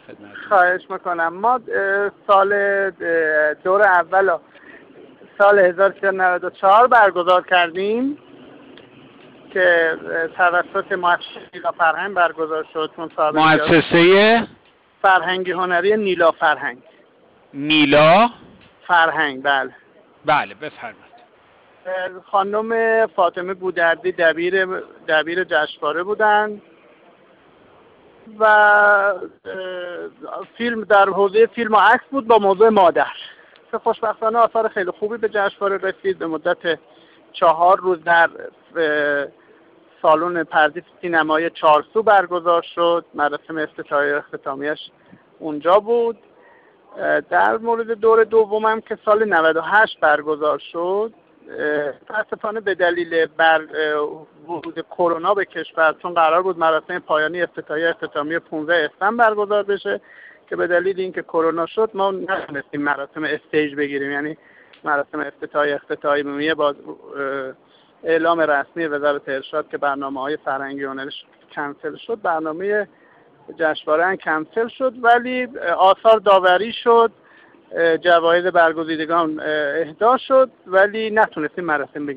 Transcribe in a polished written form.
خدمتتون. خواهش میکنم. ما سال دور اول سال 1394 برگزار کردیم که توسط مؤسسه نیلا فرهنگ برگزار شد. مؤسسه فرهنگی هنری نیلا فرهنگ. نیلا فرهنگ، بله. بله بفرمایید. خانم فاطمه بودردی دبیر جشنواره بودند و فیلم در حوزه فیلم و عکس بود با موضوع مادر که خوشبختانه آثار خیلی خوبی به جشنواره رسید. به مدت 4 روز در سالن پردیس سینمای چارسو برگزار شد. مراسم افتتاحیه اختتامیه‌اش اونجا بود. در مورد دور دومم که سال 98 برگزار شد، متاسفانه به دلیل ورود کرونا به کشور، چون قرار بود مراسم پایانی اختتامیه 15 اسفند برگزار بشه که به دلیل اینکه کرونا شد ما نتونستیم مراسم استیج بگیریم، یعنی مراسم اختتامیه با اعلام رسمی وزارت ارشاد که برنامه‌های فرهنگی هنریش کنسل شد، برنامه جشنواره هم کنسل شد، ولی آثار داوری شد، جوایز برگزیدگان اهدا شد، ولی نتونستیم مراسم بگیریم.